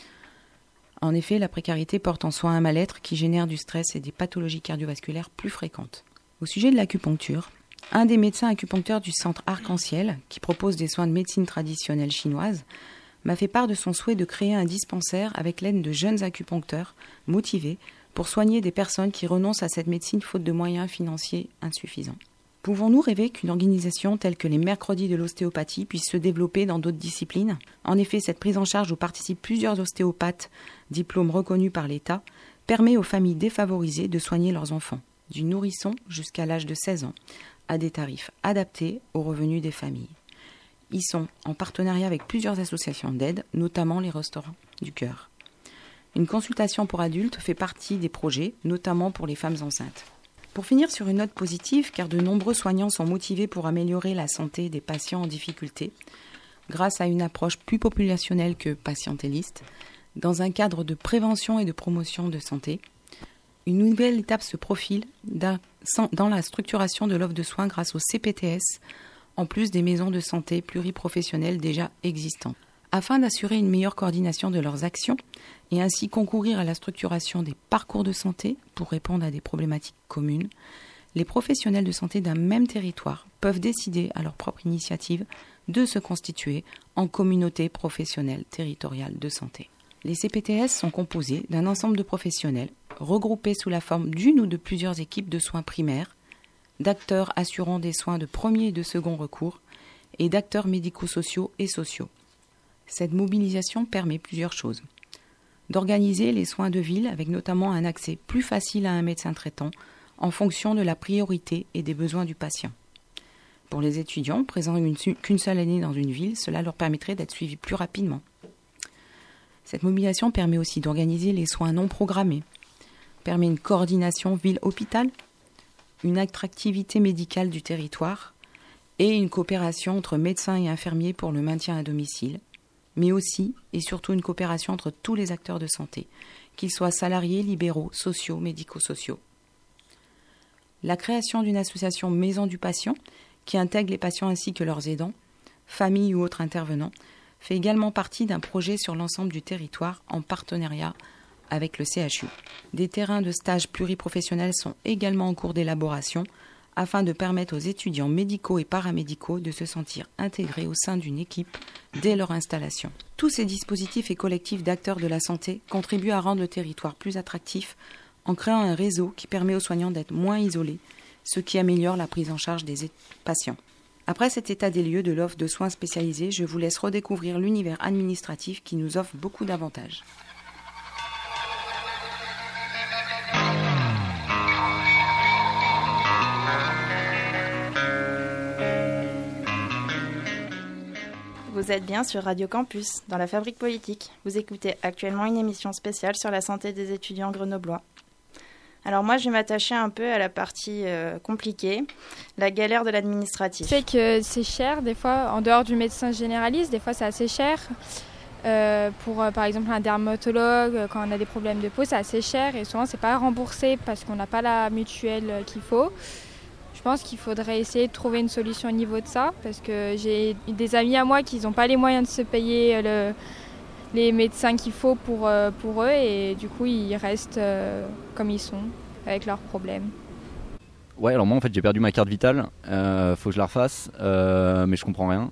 Speaker 3: En effet, la précarité porte en soi un mal-être qui génère du stress et des pathologies cardiovasculaires plus fréquentes. Au sujet de l'acupuncture, un des médecins acupuncteurs du centre Arc-en-Ciel, qui propose des soins de médecine traditionnelle chinoise, m'a fait part de son souhait de créer un dispensaire avec l'aide de jeunes acupuncteurs motivés pour soigner des personnes qui renoncent à cette médecine faute de moyens financiers insuffisants. Pouvons-nous rêver qu'une organisation telle que les mercredis de l'ostéopathie puisse se développer dans d'autres disciplines ? En effet, cette prise en charge où participent plusieurs ostéopathes, diplômes reconnus par l'État, permet aux familles défavorisées de soigner leurs enfants, du nourrisson jusqu'à l'âge de seize ans, à des tarifs adaptés aux revenus des familles. Ils sont en partenariat avec plusieurs associations d'aide, notamment les restaurants du cœur. Une consultation pour adultes fait partie des projets, notamment pour les femmes enceintes. Pour finir sur une note positive, car de nombreux soignants sont motivés pour améliorer la santé des patients en difficulté, grâce à une approche plus populationnelle que patientéliste, dans un cadre de prévention et de promotion de santé, une nouvelle étape se profile dans la structuration de l'offre de soins grâce au C P T S, en plus des maisons de santé pluriprofessionnelles déjà existantes. Afin d'assurer une meilleure coordination de leurs actions et ainsi concourir à la structuration des parcours de santé pour répondre à des problématiques communes, les professionnels de santé d'un même territoire peuvent décider à leur propre initiative de se constituer en communauté professionnelle territoriale de santé. Les C P T S sont composés d'un ensemble de professionnels regroupés sous la forme d'une ou de plusieurs équipes de soins primaires, d'acteurs assurant des soins de premier et de second recours et d'acteurs médico-sociaux et sociaux. Cette mobilisation permet plusieurs choses. D'organiser les soins de ville avec notamment un accès plus facile à un médecin traitant en fonction de la priorité et des besoins du patient. Pour les étudiants présents une, qu'une seule année dans une ville, cela leur permettrait d'être suivis plus rapidement. Cette mobilisation permet aussi d'organiser les soins non programmés, permet une coordination ville-hôpital, une attractivité médicale du territoire et une coopération entre médecins et infirmiers pour le maintien à domicile, mais aussi et surtout une coopération entre tous les acteurs de santé, qu'ils soient salariés, libéraux, sociaux, médico-sociaux. La création d'une association Maison du patient, qui intègre les patients ainsi que leurs aidants, familles ou autres intervenants, fait également partie d'un projet sur l'ensemble du territoire en partenariat avec le C H U. Des terrains de stage pluriprofessionnels sont également en cours d'élaboration afin de permettre aux étudiants médicaux et paramédicaux de se sentir intégrés au sein d'une équipe dès leur installation. Tous ces dispositifs et collectifs d'acteurs de la santé contribuent à rendre le territoire plus attractif en créant un réseau qui permet aux soignants d'être moins isolés, ce qui améliore la prise en charge des patients. Après cet état des lieux de l'offre de soins spécialisés, je vous laisse redécouvrir l'univers administratif qui nous offre beaucoup d'avantages.
Speaker 17: Vous êtes bien sur Radio Campus, dans la Fabrique Politique. Vous écoutez actuellement une émission spéciale sur la santé des étudiants grenoblois. Alors moi, je vais m'attacher un peu à la partie euh, compliquée, la galère de l'administratif.
Speaker 18: C'est que c'est cher, des fois, en dehors du médecin généraliste, des fois c'est assez cher. Euh, pour, euh, par exemple, un dermatologue, quand on a des problèmes de peau, c'est assez cher et souvent, c'est pas remboursé parce qu'on n'a pas la mutuelle qu'il faut. Je pense qu'il faudrait essayer de trouver une solution au niveau de ça, parce que j'ai des amis à moi qui n'ont pas les moyens de se payer le, les médecins qu'il faut pour, pour eux, et du coup ils restent euh, comme ils sont, avec leurs problèmes.
Speaker 19: Ouais, alors moi en fait j'ai perdu ma carte vitale, euh, faut que je la refasse, euh, mais je comprends rien.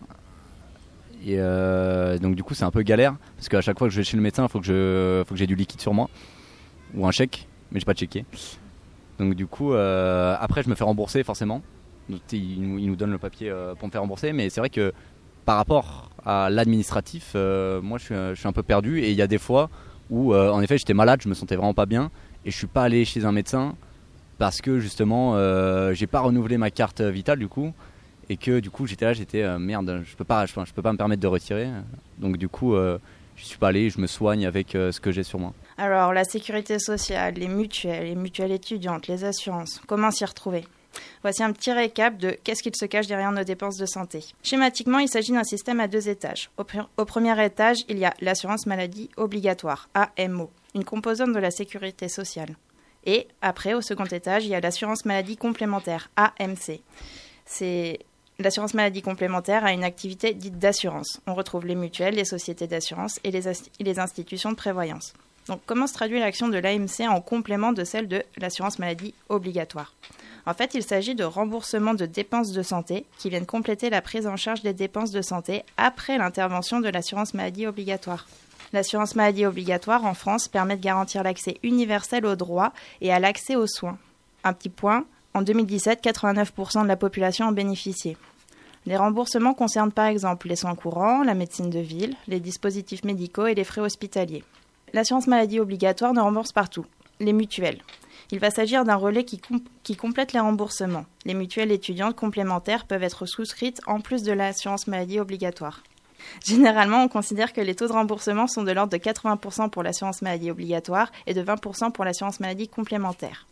Speaker 19: Et euh, donc du coup c'est un peu galère, parce qu'à chaque fois que je vais chez le médecin, il faut que je, faut que j'ai du liquide sur moi, ou un chèque, mais j'ai pas checké. Donc du coup, euh, après je me fais rembourser forcément. Donc, il, nous, il nous donne le papier euh, pour me faire rembourser. Mais c'est vrai que par rapport à l'administratif, euh, moi je suis, je suis un peu perdu. Et il y a des fois où euh, en effet j'étais malade, je me sentais vraiment pas bien. Et je suis pas allé chez un médecin parce que justement euh, j'ai pas renouvelé ma carte vitale du coup. Et que du coup j'étais là, j'étais euh, merde, je peux pas, je, je peux pas me permettre de retirer. Donc du coup euh, je suis pas allé, je me soigne avec euh, ce que j'ai sur moi.
Speaker 17: Alors, la sécurité sociale, les mutuelles, les mutuelles étudiantes, les assurances, comment s'y retrouver ? Voici un petit récap de qu'est-ce qu'il se cache derrière nos dépenses de santé. Schématiquement, il s'agit d'un système à deux étages. Au, pr- au premier étage, il y a l'assurance maladie obligatoire, A M O, une composante de la sécurité sociale. Et après, au second étage, il y a l'assurance maladie complémentaire, A M C. C'est... L'assurance maladie complémentaire a une activité dite d'assurance. On retrouve les mutuelles, les sociétés d'assurance et les, as- et les institutions de prévoyance. Donc, comment se traduit l'action de l'A M C en complément de celle de l'assurance maladie obligatoire ? En fait, il s'agit de remboursement de dépenses de santé qui viennent compléter la prise en charge des dépenses de santé après l'intervention de l'assurance maladie obligatoire. L'assurance maladie obligatoire en France permet de garantir l'accès universel aux droits et à l'accès aux soins. Un petit point, en deux mille dix-sept, quatre-vingt-neuf pour cent de la population en bénéficiait. Les remboursements concernent par exemple les soins courants, la médecine de ville, les dispositifs médicaux et les frais hospitaliers. L'assurance maladie obligatoire ne rembourse partout. Les mutuelles. Il va s'agir d'un relais qui, comp- qui complète les remboursements. Les mutuelles étudiantes complémentaires peuvent être souscrites en plus de l'assurance maladie obligatoire. Généralement, on considère que les taux de remboursement sont de l'ordre de quatre-vingts pour cent pour l'assurance maladie obligatoire et de vingt pour cent pour l'assurance maladie complémentaire.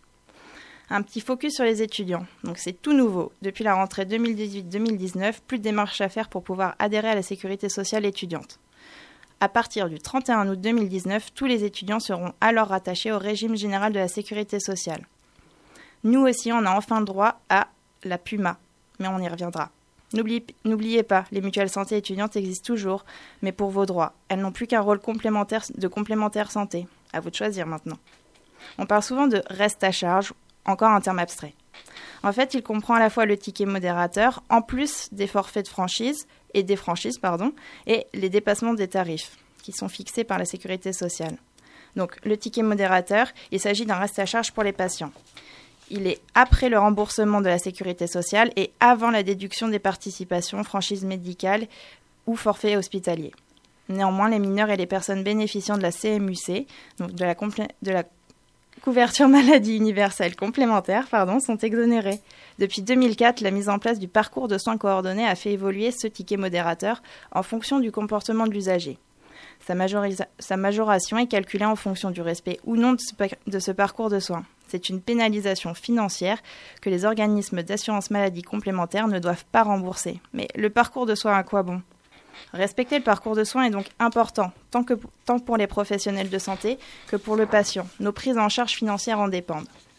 Speaker 17: Un petit focus sur les étudiants. Donc c'est tout nouveau. Depuis la rentrée deux mille dix-huit deux mille dix-neuf, plus de démarches à faire pour pouvoir adhérer à la sécurité sociale étudiante. À partir du trente et un août deux mille dix-neuf, tous les étudiants seront alors rattachés au régime général de la sécurité sociale. Nous aussi, on a enfin le droit à la PUMA, mais on y reviendra. N'oubliez, n'oubliez pas, les mutuelles santé étudiantes existent toujours, mais pour vos droits. Elles n'ont plus qu'un rôle complémentaire de complémentaire santé. À vous de choisir maintenant. On parle souvent de reste à charge, encore un terme abstrait. En fait, il comprend à la fois le ticket modérateur, en plus des forfaits de franchise, et des franchises, pardon, et les dépassements des tarifs, qui sont fixés par la sécurité sociale. Donc, le ticket modérateur, il s'agit d'un reste à charge pour les patients. Il est après le remboursement de la sécurité sociale et avant la déduction des participations, franchises médicales ou forfaits hospitaliers. Néanmoins, les mineurs et les personnes bénéficiant de la C M U C, donc de la, complé- de la couverture maladie universelle complémentaire, pardon, sont exonérés. Depuis deux mille quatre, la mise en place du parcours de soins coordonnés a fait évoluer ce ticket modérateur en fonction du comportement de l'usager. Sa, majorisa- sa majoration est calculée en fonction du respect ou non de ce, pa- de ce parcours de soins. C'est une pénalisation financière que les organismes d'assurance maladie complémentaire ne doivent pas rembourser. Mais le parcours de soins, à quoi bon ? Respecter le parcours de soins est donc important, tant, que, tant pour les professionnels de santé que pour le patient. Nos prises en charge financières en dépendent.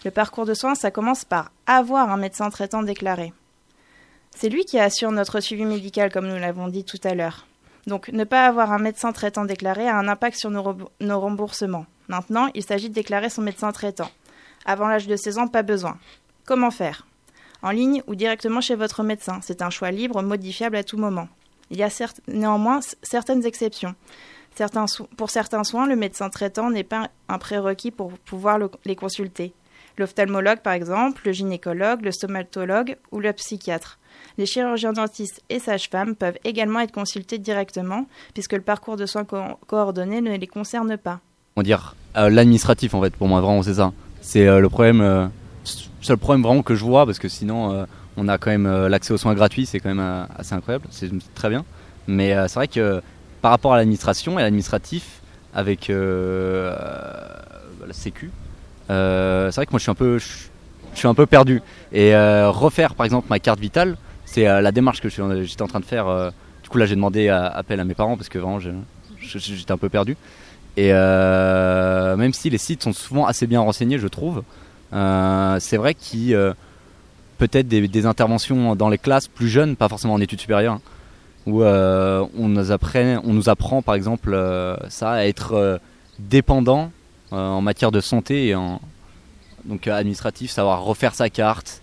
Speaker 17: Le parcours de soins, ça commence par avoir un médecin traitant déclaré. C'est lui qui assure notre suivi médical, comme nous l'avons dit tout à l'heure. Donc, ne pas avoir un médecin traitant déclaré a un impact sur nos, re- nos remboursements. Maintenant, il s'agit de déclarer son médecin traitant. Avant l'âge de seize ans, pas besoin. Comment faire ? En ligne ou directement chez votre médecin. C'est un choix libre, modifiable à tout moment. Il y a certes, néanmoins certaines exceptions. Certains so- pour certains soins, le médecin traitant n'est pas un prérequis pour pouvoir le- les consulter. L'ophtalmologue, par exemple, le gynécologue, le stomatologue ou le psychiatre. Les chirurgiens dentistes et sages-femmes peuvent également être consultés directement, puisque le parcours de soins co- coordonné ne les concerne pas.
Speaker 19: On va dire euh, l'administratif, en fait, pour moi, vraiment, c'est ça. C'est euh, le problème, euh, seul problème vraiment que je vois, parce que sinon, euh, on a quand même euh, l'accès aux soins gratuits, c'est quand même euh, assez incroyable, c'est très bien. Mais euh, c'est vrai que euh, par rapport à l'administration et à l'administratif, avec euh, euh, la Sécu, euh, c'est vrai que moi, je suis un peu, je, je suis un peu perdu. Et euh, refaire, par exemple, ma carte vitale, c'est euh, la démarche que je suis, j'étais en train de faire. Euh, du coup, là, j'ai demandé à, appel à mes parents, parce que vraiment, je, je, j'étais un peu perdu. Et euh, même si les sites sont souvent assez bien renseignés, je trouve, euh, c'est vrai qu'il y a euh, peut-être des, des interventions dans les classes plus jeunes, pas forcément en études supérieures, hein, où euh, on, nous apprend, on nous apprend par exemple euh, ça, à être euh, dépendant euh, en matière de santé et en donc administratif, savoir refaire sa carte,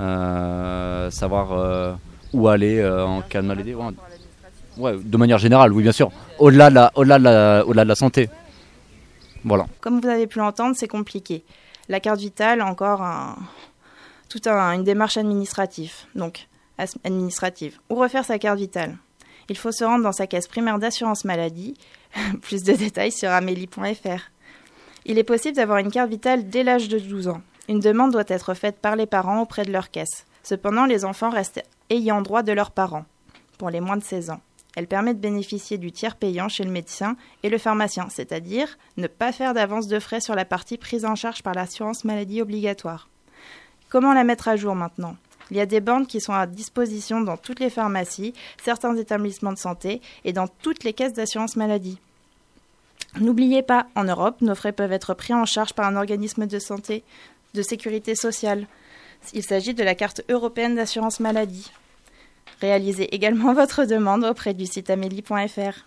Speaker 19: euh, savoir euh, où aller euh, en cas de maladie. Ouais. Ouais, de manière générale, oui, bien sûr. Au-delà de la, au-delà de la, au-delà de la santé. Voilà.
Speaker 17: Comme vous avez pu l'entendre, c'est compliqué. La carte vitale, encore un, toute un, une démarche administrative. Donc, administrative. Où refaire sa carte vitale ? Il faut se rendre dans sa caisse primaire d'assurance maladie. Plus de détails sur amélie point f r. Il est possible d'avoir une carte vitale dès l'âge de douze ans. Une demande doit être faite par les parents auprès de leur caisse. Cependant, les enfants restent ayant droit de leurs parents, pour les moins de seize ans. Elle permet de bénéficier du tiers payant chez le médecin et le pharmacien, c'est-à-dire ne pas faire d'avance de frais sur la partie prise en charge par l'assurance maladie obligatoire. Comment la mettre à jour maintenant ? Il y a des bandes qui sont à disposition dans toutes les pharmacies, certains établissements de santé et dans toutes les caisses d'assurance maladie. N'oubliez pas, en Europe, nos frais peuvent être pris en charge par un organisme de santé, de sécurité sociale. Il s'agit de la carte européenne d'assurance maladie. Réalisez également votre demande auprès du site amélie point f r.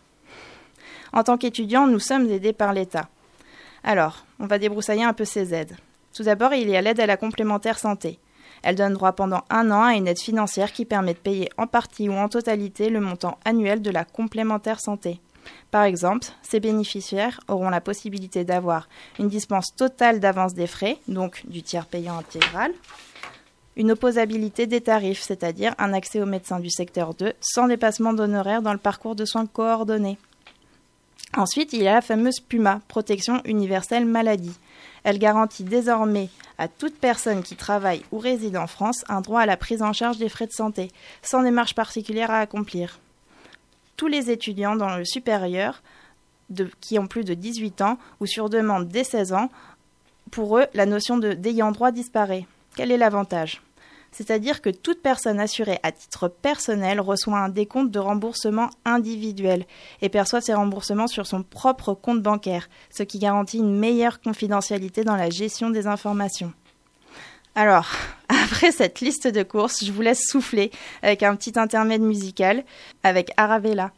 Speaker 17: En tant qu'étudiants, nous sommes aidés par l'État. Alors, on va débroussailler un peu ces aides. Tout d'abord, il y a l'aide à la complémentaire santé. Elle donne droit pendant un an à une aide financière qui permet de payer en partie ou en totalité le montant annuel de la complémentaire santé. Par exemple, ces bénéficiaires auront la possibilité d'avoir une dispense totale d'avance des frais, donc du tiers payant intégral, une opposabilité des tarifs, c'est-à-dire un accès au médecin du secteur deux sans dépassement d'honoraires dans le parcours de soins coordonnés. Ensuite, il y a la fameuse PUMA, Protection Universelle Maladie. Elle garantit désormais à toute personne qui travaille ou réside en France un droit à la prise en charge des frais de santé, sans démarche particulière à accomplir. Tous les étudiants dans le supérieur de, qui ont plus de dix-huit ans ou sur demande dès seize ans, pour eux, la notion de d'ayant droit disparaît. Quel est l'avantage ? C'est-à-dire que toute personne assurée à titre personnel reçoit un décompte de remboursement individuel et perçoit ses remboursements sur son propre compte bancaire, ce qui garantit une meilleure confidentialité dans la gestion des informations. Alors, après cette liste de courses, je vous laisse souffler avec un petit intermède musical avec Arabella.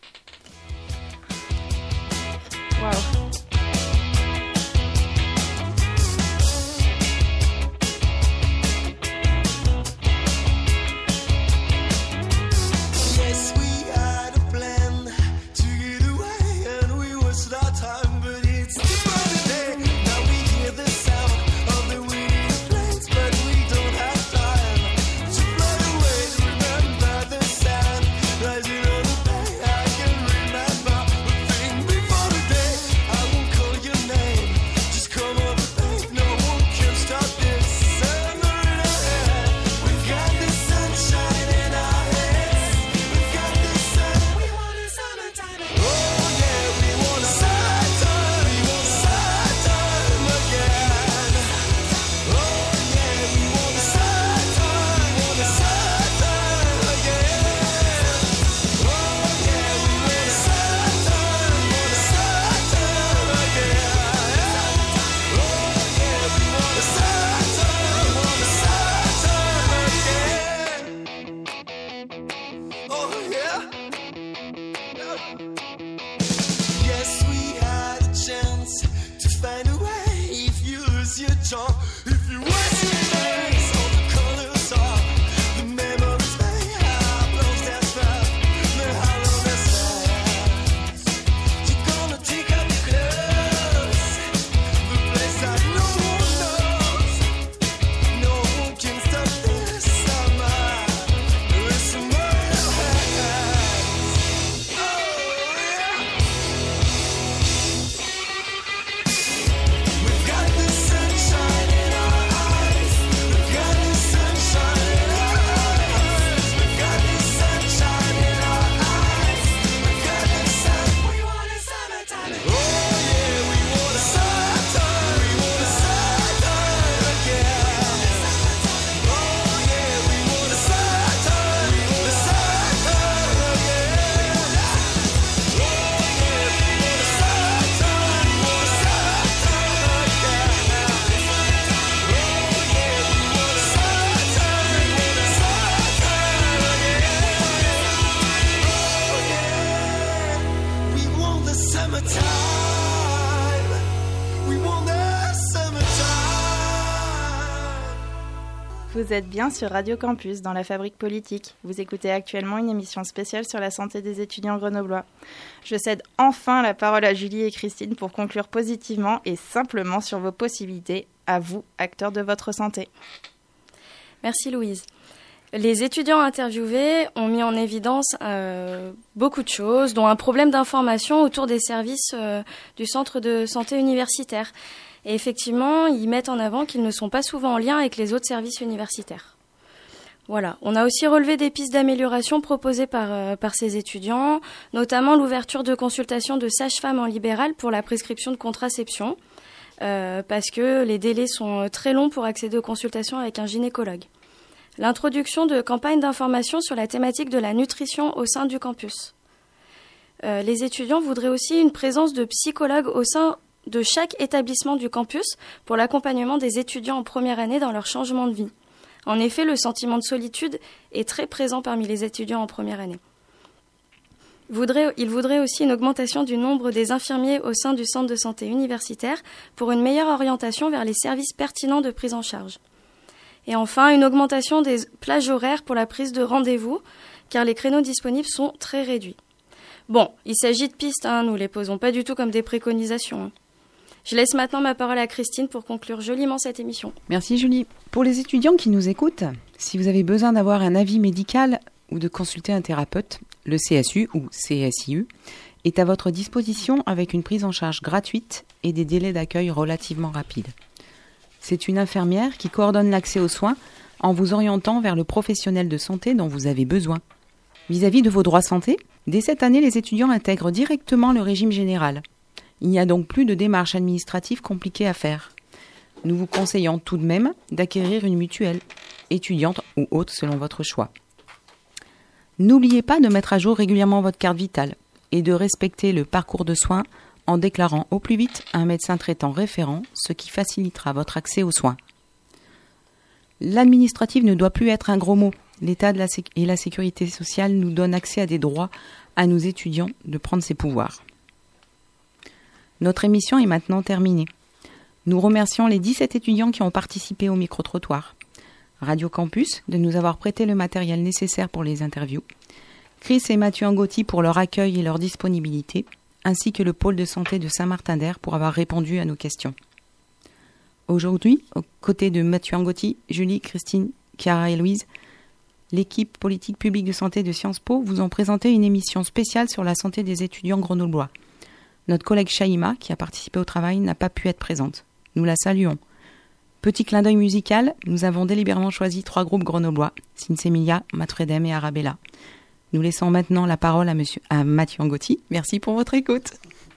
Speaker 17: Wow.
Speaker 9: Rising on the bay
Speaker 17: Vous êtes bien sur Radio Campus, dans la Fabrique Politique. Vous écoutez actuellement une émission spéciale sur la santé des étudiants grenoblois. Je cède enfin la parole à Julie et Christine pour conclure positivement et simplement sur vos possibilités, à vous, acteurs de votre santé.
Speaker 2: Merci Louise. Les étudiants interviewés ont mis en évidence euh, beaucoup de choses, dont un problème d'information autour des services euh, du centre de santé universitaire. Et effectivement, ils mettent en avant qu'ils ne sont pas souvent en lien avec les autres services universitaires. Voilà. On a aussi relevé des pistes d'amélioration proposées par, euh, par ces étudiants, notamment l'ouverture de consultations de sages-femmes en libéral pour la prescription de contraception, euh, parce que les délais sont très longs pour accéder aux consultations avec un gynécologue. L'introduction de campagnes d'information sur la thématique de la nutrition au sein du campus. Euh, les étudiants voudraient aussi une présence de psychologues au sein de chaque établissement du campus pour l'accompagnement des étudiants en première année dans leur changement de vie. En effet, le sentiment de solitude est très présent parmi les étudiants en première année. Il voudrait aussi une augmentation du nombre des infirmiers au sein du centre de santé universitaire pour une meilleure orientation vers les services pertinents de prise en charge. Et enfin, une augmentation des plages horaires pour la prise de rendez-vous, car les créneaux disponibles sont très réduits. Bon, il s'agit de pistes, hein, nous ne les posons pas du tout comme des préconisations. Hein. Je laisse maintenant ma parole à Christine pour conclure joliment cette émission.
Speaker 3: Merci Julie. Pour les étudiants qui nous écoutent, si vous avez besoin d'avoir un avis médical ou de consulter un thérapeute, le C S U ou C S I U est à votre disposition avec une prise en charge gratuite et des délais d'accueil relativement rapides. C'est une infirmière qui coordonne l'accès aux soins en vous orientant vers le professionnel de santé dont vous avez besoin. Vis-à-vis de vos droits santé, dès cette année, les étudiants intègrent directement le régime général. Il n'y a donc plus de démarches administratives compliquées à faire. Nous vous conseillons tout de même d'acquérir une mutuelle, étudiante ou autre selon votre choix. N'oubliez pas de mettre à jour régulièrement votre carte vitale et de respecter le parcours de soins en déclarant au plus vite un médecin traitant référent, ce qui facilitera votre accès aux soins. L'administratif ne doit plus être un gros mot. L'État de la sé- et la sécurité sociale nous donnent accès à des droits à nos étudiants de prendre ses pouvoirs. Notre émission est maintenant terminée. Nous remercions les dix-sept étudiants qui ont participé au micro-trottoir. Radio Campus de nous avoir prêté le matériel nécessaire pour les interviews. Chris et Mathieu Angotti pour leur accueil et leur disponibilité, ainsi que le pôle de santé de Saint-Martin-d'Air pour avoir répondu à nos questions. Aujourd'hui, aux côtés de Mathieu Angotti, Julie, Christine, Chiara et Louise, l'équipe politique publique de santé de Sciences Po vous ont présenté une émission spéciale sur la santé des étudiants grenoblois. Notre collègue Shaima, qui a participé au travail, n'a pas pu être présente. Nous la saluons. Petit clin d'œil musical, nous avons délibérément choisi trois groupes grenoblois, Sinsemilia, Matfredem et Arabella. Nous laissons maintenant la parole à, monsieur, à Mathieu Angotti. Merci pour votre écoute.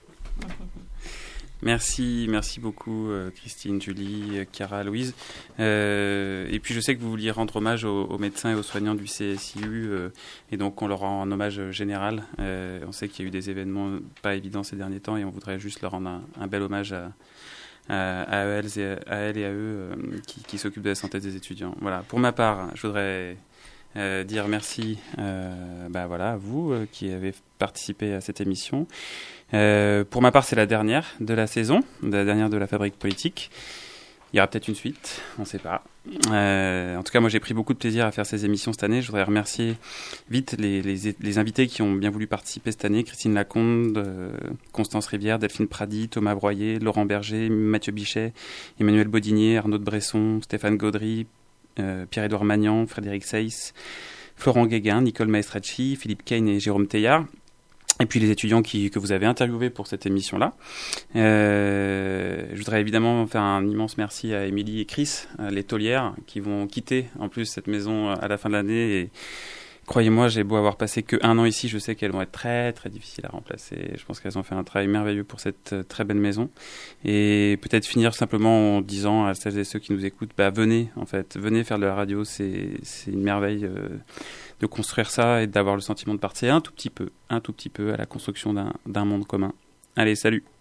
Speaker 1: Merci, merci beaucoup euh, Christine, Julie, Chiara, Louise. Euh, et puis je sais que vous vouliez rendre hommage aux, aux médecins et aux soignants du C S I U, euh, et donc on leur rend un hommage général. Euh, on sait qu'il y a eu des événements pas évidents ces derniers temps et on voudrait juste leur rendre un, un bel hommage à, à, à, elles, et à, à elles et à eux euh, qui, qui s'occupent de la santé des étudiants. Voilà. Pour ma part, je voudrais euh, dire merci euh, bah voilà, à vous euh, qui avez participé à cette émission. Euh, pour ma part, c'est la dernière de la saison, la dernière de la Fabrique Politique. Il y aura peut-être une suite, on ne sait pas. Euh, en tout cas, moi, j'ai pris beaucoup de plaisir à faire ces émissions cette année. Je voudrais remercier vite les, les, les invités qui ont bien voulu participer cette année. Christine Lacombe, euh, Constance Rivière, Delphine Prady, Thomas Broyer, Laurent Berger, Mathieu Bichet, Emmanuel Bodinier, Arnaud de Bresson, Stéphane Gaudry, euh, Pierre-Édouard Magnan, Frédéric Seyss, Florent Guéguin, Nicole Maestracci, Philippe Kane et Jérôme Teillard. Et puis les étudiants qui, que vous avez interviewés pour cette émission-là. Euh, je voudrais évidemment faire un immense merci à Émilie et Chris, les taulières, qui vont quitter en plus cette maison à la fin de l'année. Et croyez-moi, j'ai beau avoir passé que un an ici, je sais qu'elles vont être très très difficiles à remplacer. Je pense qu'elles ont fait un travail merveilleux pour cette très belle maison. Et peut-être finir simplement en disant à celles et ceux qui nous écoutent, bah venez en fait, venez faire de la radio, c'est, c'est une merveille. Euh, de construire ça et d'avoir le sentiment de participer un tout petit peu, un tout petit peu à la construction d'un, d'un monde commun. Allez, salut!